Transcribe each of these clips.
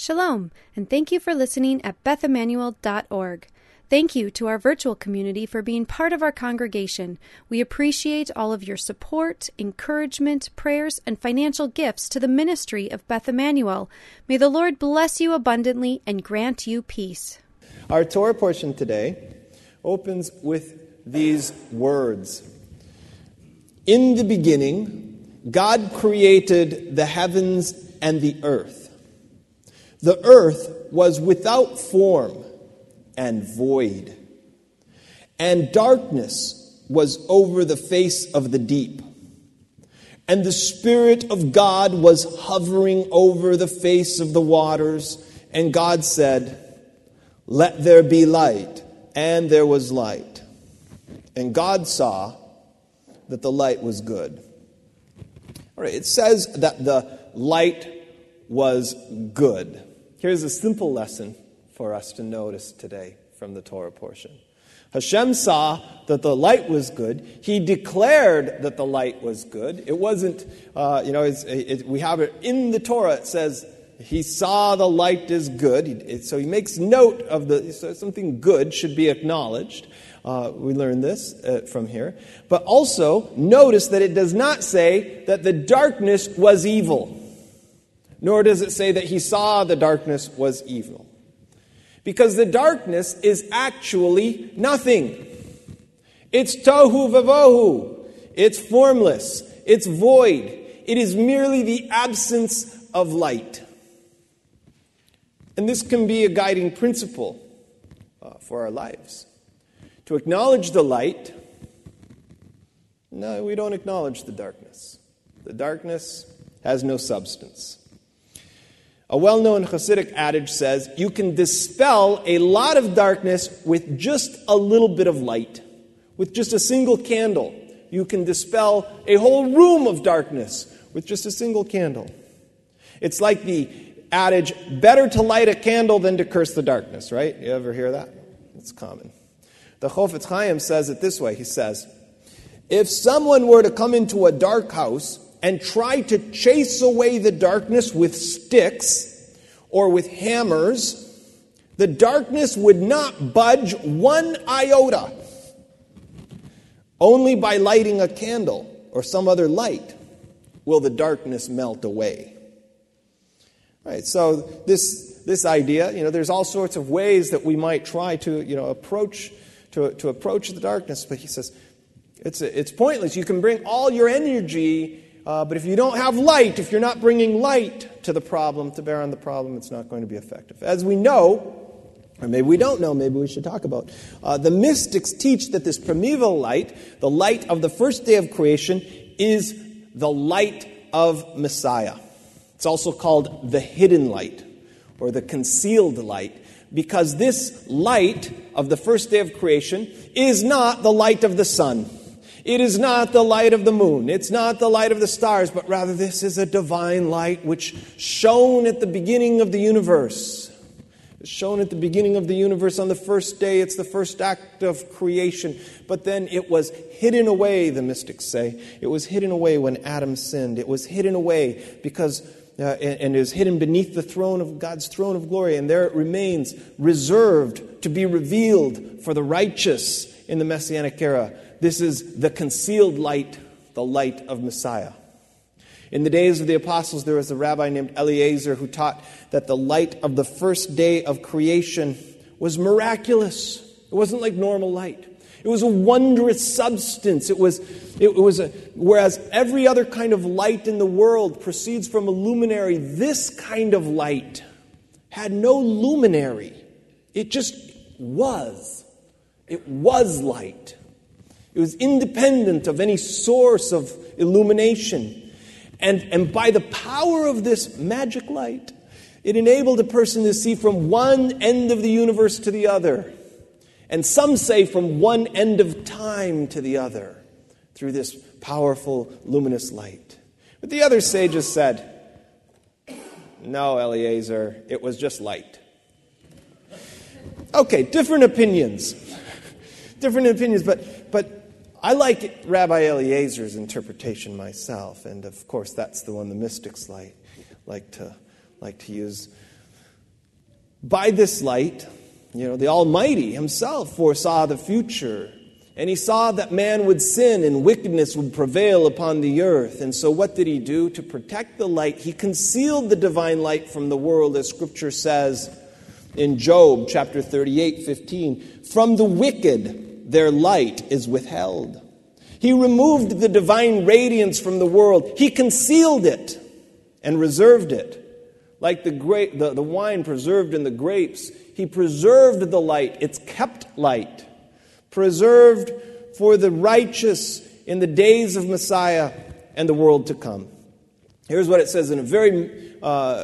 Shalom, and thank you for listening at BethEmmanuel.org. Thank you to our virtual community for being part of our congregation. We appreciate all of your support, encouragement, prayers, and financial gifts to the ministry of Beth Emmanuel. May the Lord bless you abundantly and grant you peace. Our Torah portion today opens with these words. In the beginning, God created the heavens and the earth. The earth was without form and void, and darkness was over the face of the deep. And the Spirit of God was hovering over the face of the waters, and God said, "Let there be light," and there was light. And God saw that the light was good. All right, it says that the light was good. Here's a simple lesson for us to notice today from the Torah portion. Hashem saw that the light was good. He declared that the light was good. It wasn't, we have it in the Torah. It says he saw the light is good. So he makes note of something good should be acknowledged. We learn this from here. But also, notice that it does not say that the darkness was evil. Nor does it say that he saw the darkness was evil. Because the darkness is actually nothing. It's tohu vavohu. It's formless. It's void. It is merely the absence of light. And this can be a guiding principle for our lives. To acknowledge the light, no, we don't acknowledge the darkness. The darkness has no substance. A well-known Hasidic adage says, you can dispel a lot of darkness with just a little bit of light. With just a single candle, you can dispel a whole room of darkness with just a single candle. It's like the adage, better to light a candle than to curse the darkness, right? You ever hear that? It's common. The Chofetz Chaim says it this way. He says, if someone were to come into a dark house and try to chase away the darkness with sticks or with hammers, the darkness would not budge one iota. Only by lighting a candle or some other light will the darkness melt away. Right, so this idea, there's all sorts of ways that we might try to, approach the darkness, but he says it's pointless. You can bring all your energy, but if you don't have light, if you're not bringing light to the problem, to bear on the problem, it's not going to be effective. As we know, or maybe we don't know, maybe we should talk about, the mystics teach that this primeval light, the light of the first day of creation, is the light of Messiah. It's also called the hidden light, or the concealed light, because this light of the first day of creation is not the light of the sun. It is not the light of the moon. It's not the light of the stars, but rather this is a divine light which shone at the beginning of the universe. It's shown at the beginning of the universe on the first day. It's the first act of creation. But then it was hidden away, the mystics say. It was hidden away when Adam sinned. It was hidden away because, and is hidden beneath the throne of God's throne of glory. And there it remains, reserved to be revealed for the righteous in the Messianic era. This is the concealed light, the light of Messiah. In the days of the apostles, there was a rabbi named Eliezer who taught that the light of the first day of creation was miraculous. It wasn't like normal light. It was a wondrous substance. Whereas every other kind of light in the world proceeds from a luminary, this kind of light had no luminary. It just was. It was light. It was independent of any source of illumination. And by the power of this magic light, it enabled a person to see from one end of the universe to the other. And some say from one end of time to the other through this powerful, luminous light. But the other sages said, no, Eliezer, it was just light. Okay, different opinions. But I like Rabbi Eliezer's interpretation myself, and of course that's the one the mystics like to use. By this light, the Almighty himself foresaw the future. And he saw that man would sin and wickedness would prevail upon the earth. And so what did he do? To protect the light, he concealed the divine light from the world, as Scripture says in Job chapter 38:15. From the wicked their light is withheld. He removed the divine radiance from the world. He concealed it and reserved it. Like the wine preserved in the grapes, he preserved the light. It's kept light. Preserved for the righteous in the days of Messiah and the world to come. Here's what it says in a very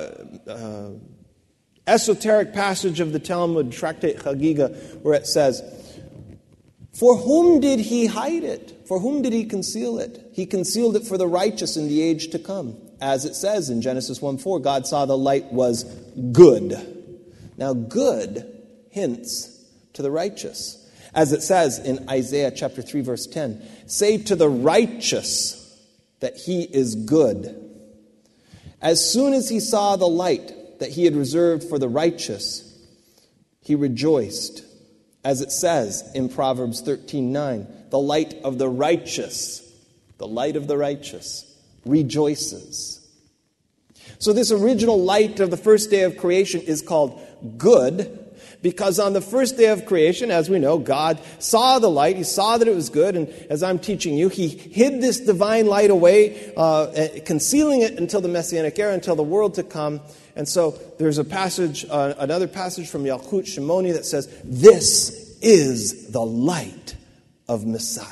esoteric passage of the Talmud, Tractate Chagiga, where it says, "For whom did he hide it? For whom did he conceal it? He concealed it for the righteous in the age to come." As it says in Genesis 1:4, God saw the light was good. Now, good hints to the righteous. As it says in Isaiah chapter 3, verse 10, "Say to the righteous that he is good." As soon as he saw the light that he had reserved for the righteous, he rejoiced. As it says in Proverbs 13:9, "The light of the righteous rejoices." So this original light of the first day of creation is called good, because on the first day of creation, as we know, God saw the light. He saw that it was good. And as I'm teaching you, he hid this divine light away, concealing it until the Messianic era, until the world to come. And so there's a passage, another passage from Yalkut Shimoni that says, "This is the light of Messiah."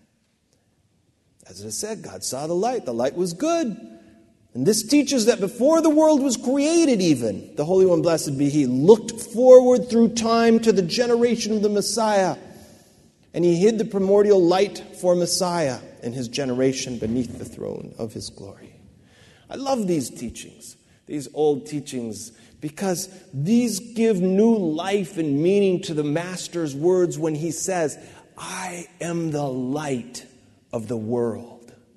As it is said, God saw the light. The light was good. And this teaches that before the world was created even, the Holy One, blessed be He, looked forward through time to the generation of the Messiah. And He hid the primordial light for Messiah and His generation beneath the throne of His glory. I love these teachings, these old teachings, because these give new life and meaning to the Master's words when He says, "I am the light of the world.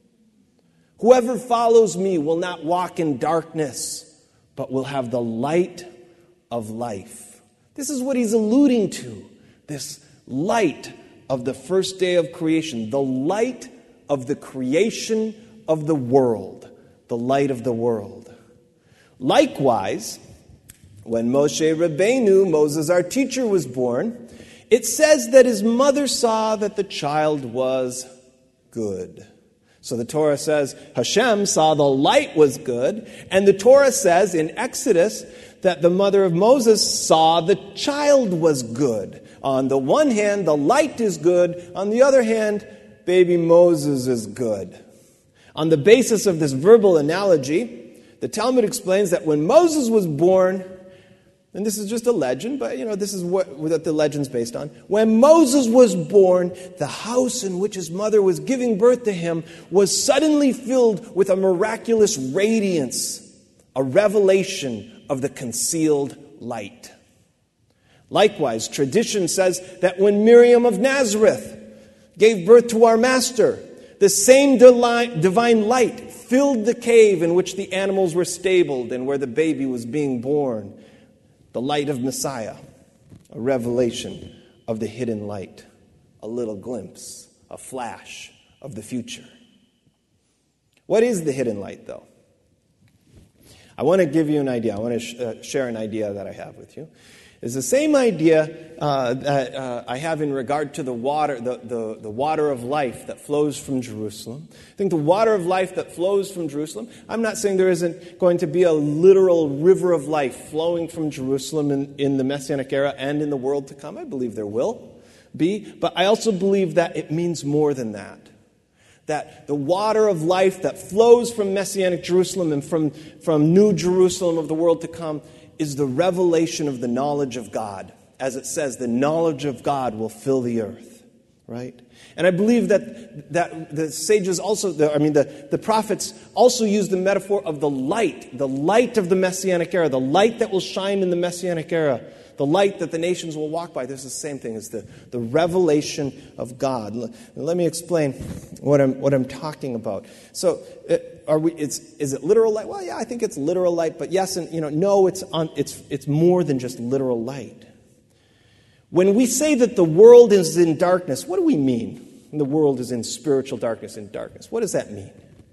Whoever follows me will not walk in darkness, but will have the light of life." This is what he's alluding to, this light of the first day of creation, the light of the creation of the world, the light of the world. Likewise, when Moshe Rabbeinu, Moses our teacher, was born, it says that his mother saw that the child was good. So the Torah says Hashem saw the light was good, and the Torah says in Exodus that the mother of Moses saw the child was good. On the one hand, the light is good. On the other hand, baby Moses is good. On the basis of this verbal analogy, the Talmud explains that when Moses was born, and this is just a legend, but this is what the legend's based on. When Moses was born, the house in which his mother was giving birth to him was suddenly filled with a miraculous radiance, a revelation of the concealed light. Likewise, tradition says that when Miriam of Nazareth gave birth to our Master, the same divine light filled the cave in which the animals were stabled and where the baby was being born. The light of Messiah, a revelation of the hidden light, a little glimpse, a flash of the future. What is the hidden light, though? I want to give you an idea. I want to share an idea that I have with you. It's the same idea that I have in regard to the water, the water of life that flows from Jerusalem. I think the water of life that flows from Jerusalem, I'm not saying there isn't going to be a literal river of life flowing from Jerusalem in the Messianic era and in the world to come. I believe there will be, but I also believe that it means more than that. That the water of life that flows from Messianic Jerusalem and from New Jerusalem of the world to come is the revelation of the knowledge of God. As it says, the knowledge of God will fill the earth. right? And I believe that the sages also, the prophets also use the metaphor of the light of the Messianic era, the light that will shine in the Messianic era, the light that the nations will walk by. This is the same thing as the revelation of God. Let me explain what I'm talking about. So, is it literal light? Well, yeah, I think it's literal light, but yes, and no, it's more than just literal light. When we say that the world is in darkness, what do we mean? The world is in spiritual darkness, in darkness. What does that mean?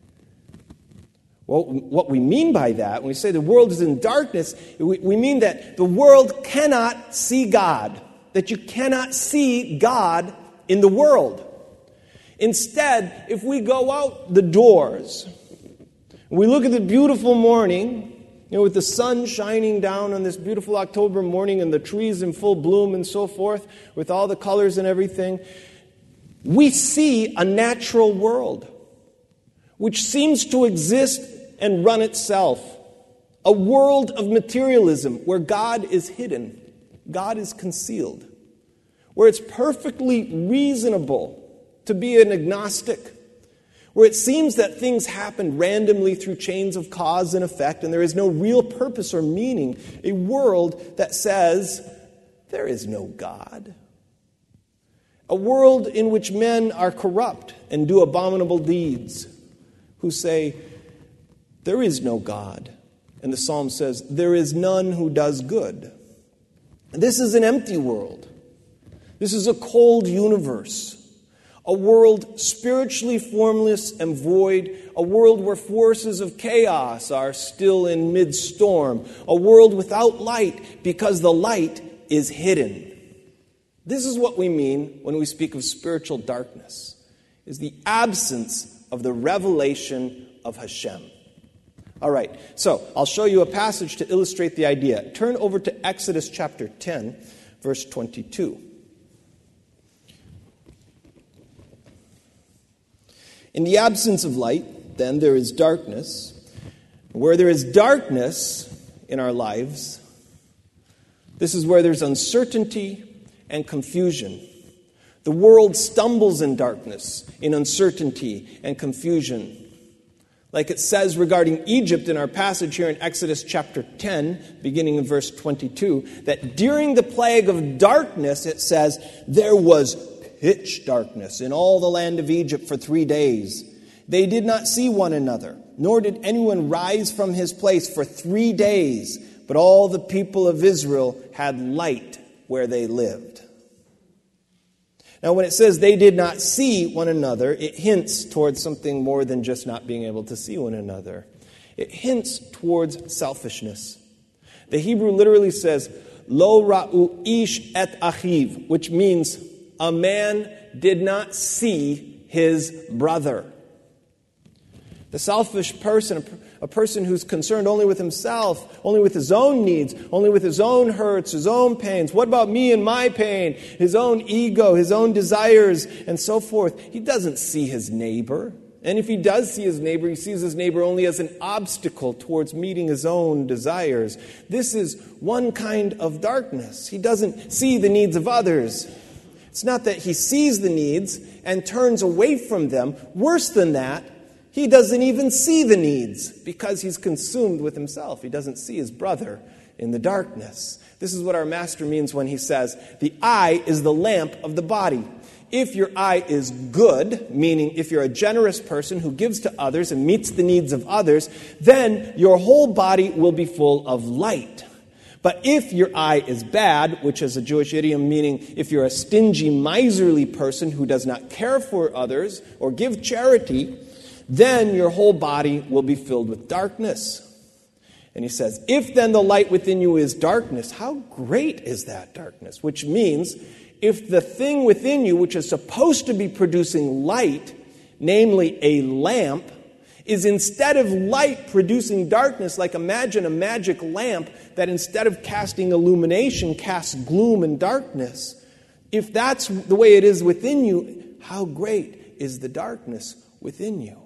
Well, what we mean by that, when we say the world is in darkness, we mean that the world cannot see God, that you cannot see God in the world. Instead, if we go out the doors, we look at the beautiful morning, with the sun shining down on this beautiful October morning and the trees in full bloom and so forth, with all the colors and everything, we see a natural world which seems to exist and run itself. A world of materialism where God is hidden, God is concealed, where it's perfectly reasonable to be an agnostic, where it seems that things happen randomly through chains of cause and effect, and there is no real purpose or meaning. A world that says there is no God. A world in which men are corrupt and do abominable deeds, who say, there is no God. And the psalm says, there is none who does good. This is an empty world. This is a cold universe. A world spiritually formless and void. A world where forces of chaos are still in mid-storm. A world without light because the light is hidden. This is what we mean when we speak of spiritual darkness, is the absence of the revelation of Hashem. All right, so I'll show you a passage to illustrate the idea. Turn over to Exodus chapter 10, verse 22. In the absence of light, then, there is darkness. Where there is darkness in our lives, this is where there's uncertainty and confusion. The world stumbles in darkness, in uncertainty and confusion. Like it says regarding Egypt in our passage here in Exodus chapter 10, beginning in verse 22, that during the plague of darkness, it says, there was pitch darkness in all the land of Egypt for 3 days. They did not see one another, nor did anyone rise from his place for 3 days, but all the people of Israel had light where they lived. Now, when it says they did not see one another, it hints towards something more than just not being able to see one another. It hints towards selfishness. The Hebrew literally says, Lo ra'u ish et achiv, which means a man did not see his brother. The selfish person, a person who's concerned only with himself, only with his own needs, only with his own hurts, his own pains. What about me and my pain? His own ego, his own desires, and so forth. He doesn't see his neighbor. And if he does see his neighbor, he sees his neighbor only as an obstacle towards meeting his own desires. This is one kind of darkness. He doesn't see the needs of others. It's not that he sees the needs and turns away from them. Worse than that, he doesn't even see the needs because he's consumed with himself. He doesn't see his brother in the darkness. This is what our master means when he says, the eye is the lamp of the body. If your eye is good, meaning if you're a generous person who gives to others and meets the needs of others, then your whole body will be full of light. But if your eye is bad, which is a Jewish idiom meaning if you're a stingy, miserly person who does not care for others or give charity, then your whole body will be filled with darkness. And he says, if then the light within you is darkness, how great is that darkness? Which means, if the thing within you, which is supposed to be producing light, namely a lamp, is instead of light producing darkness, like imagine a magic lamp that instead of casting illumination casts gloom and darkness. If that's the way it is within you, how great is the darkness within you?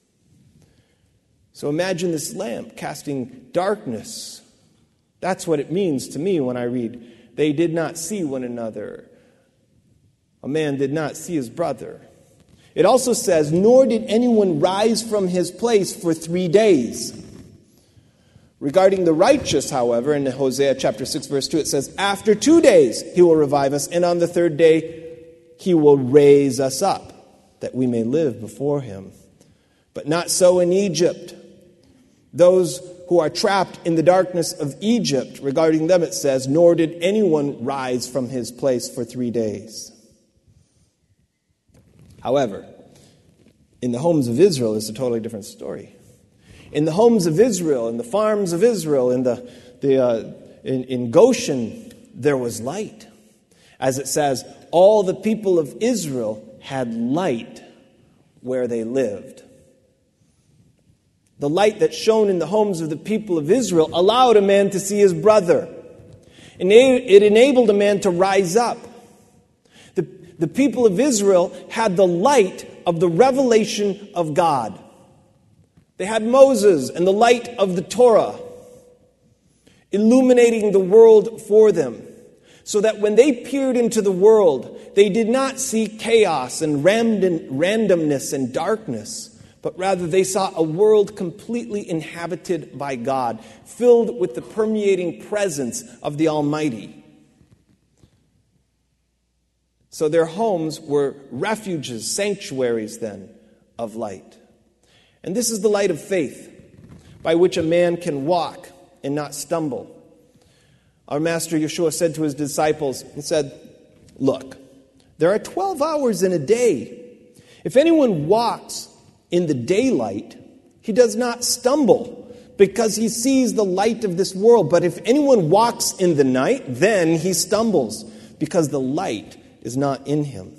So imagine this lamp casting darkness. That's what it means to me when I read, they did not see one another. a man did not see his brother. It also says, nor did anyone rise from his place for 3 days. Regarding the righteous, however, in Hosea chapter 6, verse 2, it says, after 2 days he will revive us, and on the third day he will raise us up, that we may live before him. But not so in Egypt. Those who are trapped in the darkness of Egypt, regarding them it says, nor did anyone rise from his place for 3 days. However, in the homes of Israel, it's a totally different story. In the homes of Israel, in the farms of Israel, in Goshen, there was light. As it says, all the people of Israel had light where they lived. The light that shone in the homes of the people of Israel allowed a man to see his brother. It enabled a man to rise up. The people of Israel had the light of the revelation of God. They had Moses and the light of the Torah, illuminating the world for them, so that when they peered into the world, they did not see chaos and randomness and darkness, but rather they saw a world completely inhabited by God, filled with the permeating presence of the Almighty. So their homes were refuges, sanctuaries then, of light. And this is the light of faith, by which a man can walk and not stumble. Our Master Yeshua said to his disciples, he said, look, there are 12 hours in a day. If anyone walks in the daylight, he does not stumble, because he sees the light of this world. But if anyone walks in the night, then he stumbles, because the light is not in him.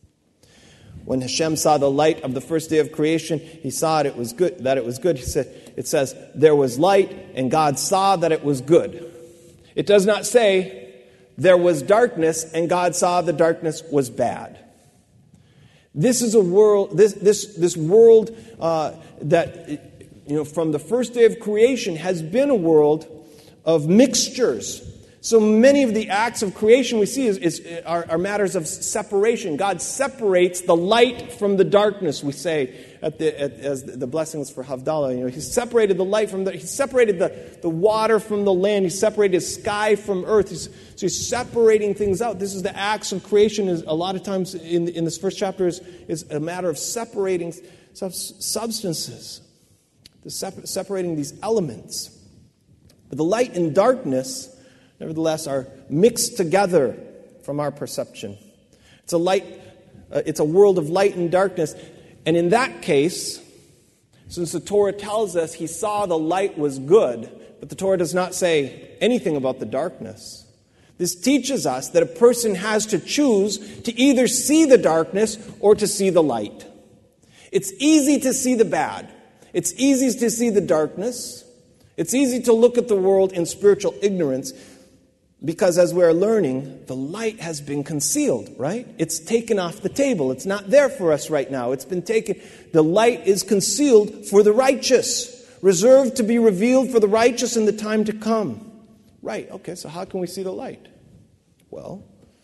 When Hashem saw the light of the first day of creation, he saw it was good. It says, there was light, and God saw that it was good. It does not say, there was darkness, and God saw the darkness was bad. This is a world, this world that, from the first day of creation has been a world of mixtures. So many of the acts of creation we see are matters of separation. God separates the light from the darkness, we say, as the blessings for Havdalah. He separated the light from he separated the water from the land. He separated sky from earth. He's separating things out. This is the acts of creation. A lot of times in this first chapter is a matter of separating substances, separating these elements. But the light and darkness, nevertheless, are mixed together from our perception. It's a world of light and darkness. And in that case, since the Torah tells us he saw the light was good, but the Torah does not say anything about the darkness, this teaches us that a person has to choose to either see the darkness or to see the light. It's easy to see the bad. It's easy to see the darkness. It's easy to look at the world in spiritual ignorance, because as we're learning, the light has been concealed, right? It's taken off the table. It's not there for us right now. It's been taken. The light is concealed for the righteous, reserved to be revealed for the righteous in the time to come. Right, okay, so how can we see the light? Well,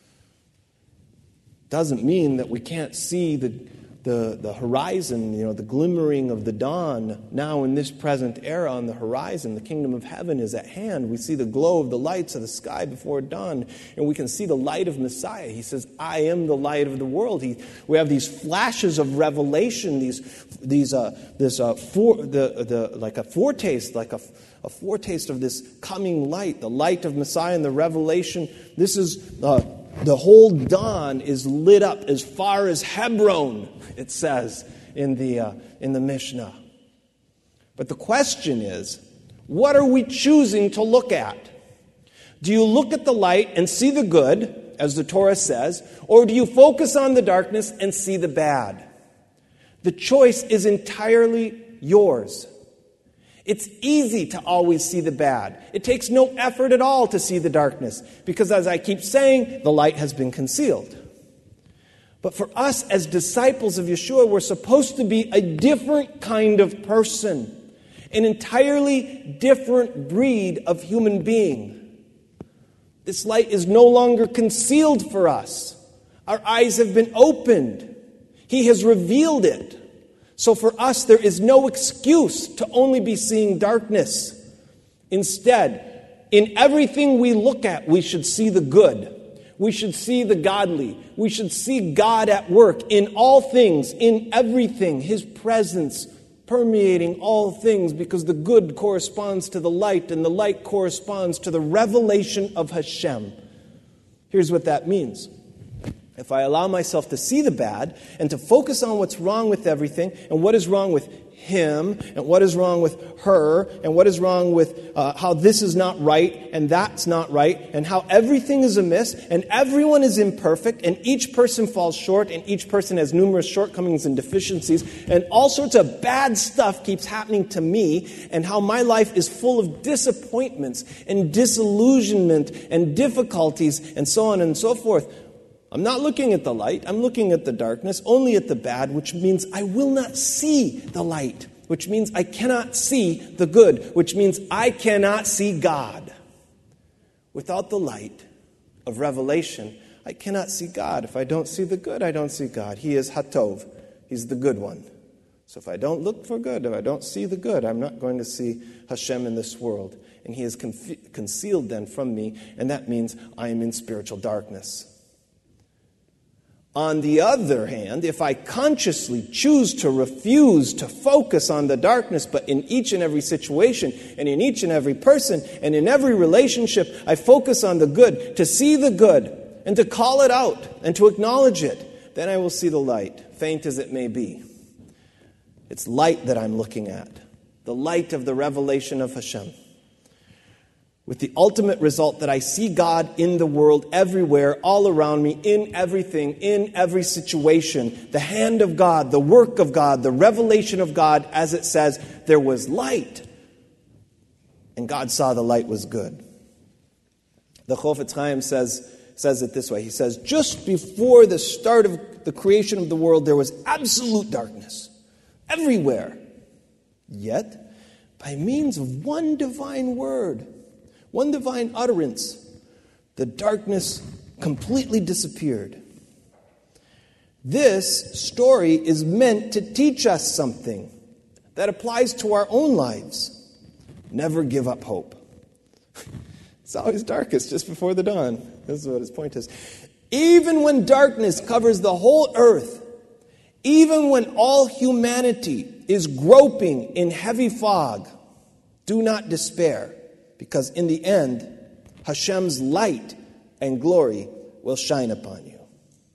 doesn't mean that we can't see the horizon, the glimmering of the dawn now in this present era on the horizon. The kingdom of heaven is at hand. We see the glow of the lights of the sky before dawn, and we can see the light of Messiah. He says, I am the light of the world. We have these flashes of revelation, like a foretaste of this coming light, the light of Messiah and the revelation. This is the whole dawn is lit up as far as Hebron, it says in the Mishnah. But the question is, what are we choosing to look at? Do you look at the light and see the good, as the Torah says, or do you focus on the darkness and see the bad? The choice is entirely yours. It's easy to always see the bad. It takes no effort at all to see the darkness, because as I keep saying, the light has been concealed. But for us as disciples of Yeshua, we're supposed to be a different kind of person, an entirely different breed of human being. This light is no longer concealed for us. Our eyes have been opened. He has revealed it. So for us, there is no excuse to only be seeing darkness. Instead, in everything we look at, we should see the good. We should see the godly. We should see God at work in all things, in everything, His presence permeating all things, because the good corresponds to the light, and the light corresponds to the revelation of Hashem. Here's what that means. If I allow myself to see the bad and to focus on what's wrong with everything and what is wrong with him and what is wrong with her and what is wrong with how this is not right and that's not right and how everything is amiss and everyone is imperfect and each person falls short and each person has numerous shortcomings and deficiencies and all sorts of bad stuff keeps happening to me and how my life is full of disappointments and disillusionment and difficulties and so on and so forth. I'm not looking at the light, I'm looking at the darkness, only at the bad, which means I will not see the light, which means I cannot see the good, which means I cannot see God. Without the light of revelation, I cannot see God. If I don't see the good, I don't see God. He is Hatov. He's the good one. So if I don't look for good, if I don't see the good, I'm not going to see Hashem in this world. And He is concealed then from me, and that means I am in spiritual darkness. On the other hand, if I consciously choose to refuse to focus on the darkness, but in each and every situation, and in each and every person, and in every relationship, I focus on the good, to see the good, and to call it out, and to acknowledge it, then I will see the light, faint as it may be. It's light that I'm looking at, the light of the revelation of Hashem. With the ultimate result that I see God in the world, everywhere, all around me, in everything, in every situation. The hand of God, the work of God, the revelation of God, as it says, there was light. And God saw the light was good. The Chofetz Chaim says it this way. He says, just before the start of the creation of the world, there was absolute darkness. Everywhere. Yet, by means of one divine word, one divine utterance, the darkness completely disappeared. This story is meant to teach us something that applies to our own lives. Never give up hope. It's always darkest just before the dawn. This is what his point is. Even when darkness covers the whole earth, even when all humanity is groping in heavy fog, do not despair. Because in the end, Hashem's light and glory will shine upon you.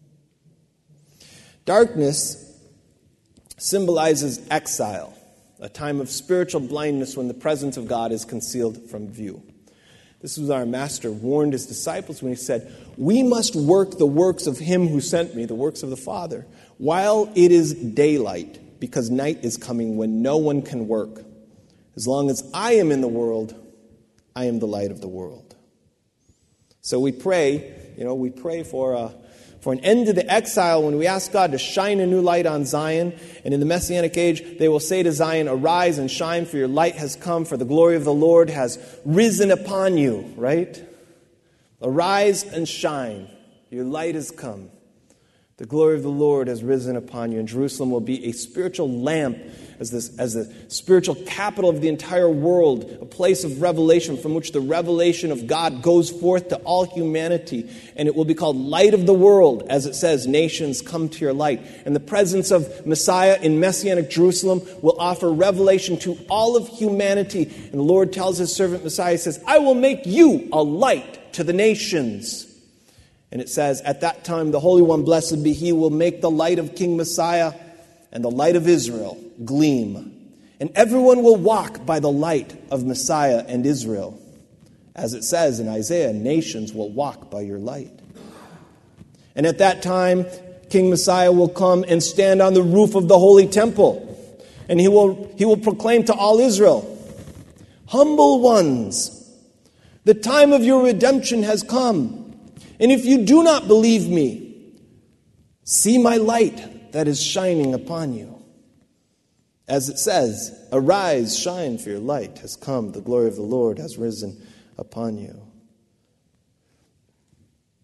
Darkness symbolizes exile, a time of spiritual blindness when the presence of God is concealed from view. This was our master warned his disciples when he said, we must work the works of him who sent me, the works of the Father, while it is daylight, because night is coming when no one can work. As long as I am in the world, I am the light of the world. So we pray for an end to the exile when we ask God to shine a new light on Zion. And in the Messianic age, they will say to Zion, arise and shine, for your light has come, for the glory of the Lord has risen upon you, right? Arise and shine. Your light has come. The glory of the Lord has risen upon you, and Jerusalem will be a spiritual lamp as the spiritual capital of the entire world, a place of revelation from which the revelation of God goes forth to all humanity. And it will be called light of the world, as it says, nations come to your light. And the presence of Messiah in Messianic Jerusalem will offer revelation to all of humanity. And the Lord tells his servant Messiah, says, I will make you a light to the nations. And it says, at that time, the Holy One, blessed be He, will make the light of King Messiah and the light of Israel gleam. And everyone will walk by the light of Messiah and Israel. As it says in Isaiah, nations will walk by your light. And at that time, King Messiah will come and stand on the roof of the holy temple. And he will proclaim to all Israel, humble ones, the time of your redemption has come. And if you do not believe me, see my light that is shining upon you. As it says, arise, shine, for your light has come. The glory of the Lord has risen upon you.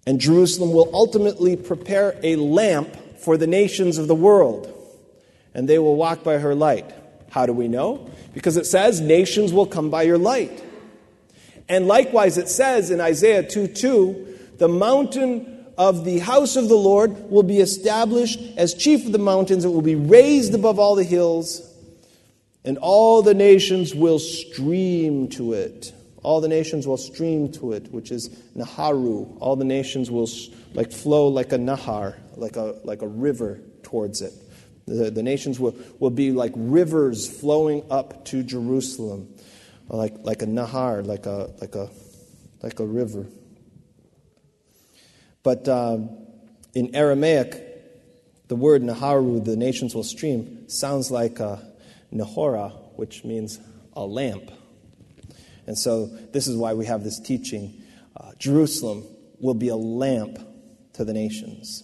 And Jerusalem will ultimately prepare a lamp for the nations of the world, and they will walk by her light. How do we know? Because it says, nations will come by your light. And likewise it says in Isaiah 2:2, the mountain of the house of the Lord will be established as chief of the mountains. It will be raised above all the hills, and all the nations will stream to it. All the nations will stream to it, which is Naharu. All the nations will flow like a Nahar, like a river towards it. The nations will be like rivers flowing up to Jerusalem, like a Nahar, like a river. But in Aramaic, the word Naharu, the nations will stream, sounds like Nahora, which means a lamp. And so this is why we have this teaching. Jerusalem will be a lamp to the nations.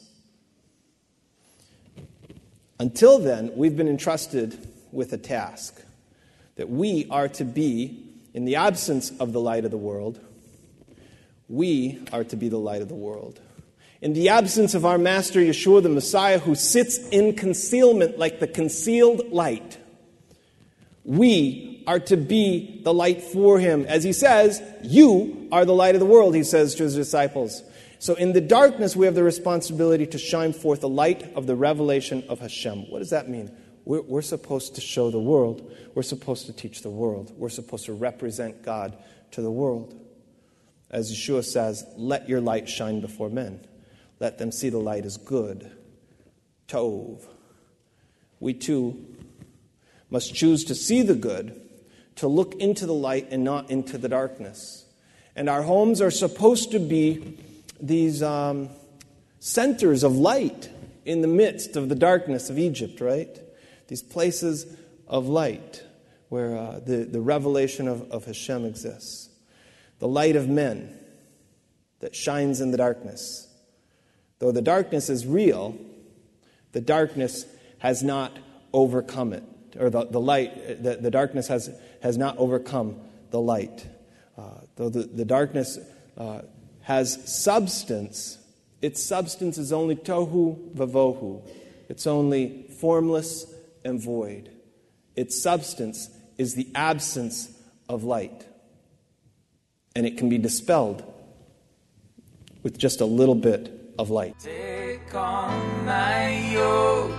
Until then, we've been entrusted with a task that we are to be, in the absence of the light of the world, we are to be the light of the world. In the absence of our Master Yeshua, the Messiah, who sits in concealment like the concealed light, we are to be the light for him. As he says, you are the light of the world, he says to his disciples. So in the darkness, we have the responsibility to shine forth the light of the revelation of Hashem. What does that mean? We're supposed to show the world. We're supposed to teach the world. We're supposed to represent God to the world. As Yeshua says, let your light shine before men. Let them see the light is good. Tov. We too must choose to see the good, to look into the light and not into the darkness. And our homes are supposed to be these centers of light in the midst of the darkness of Egypt, right? These places of light where the revelation of Hashem exists. The light of men that shines in the darkness. Though the darkness is real, the darkness has not overcome it. Or the darkness has not overcome the light. Though the darkness has substance, its substance is only tohu vavohu. It's only formless and void. Its substance is the absence of light. And it can be dispelled with just a little bit of light. Take on my yoke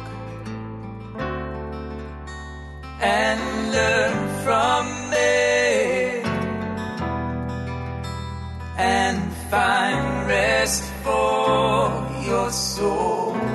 and learn from me, and find rest for your soul.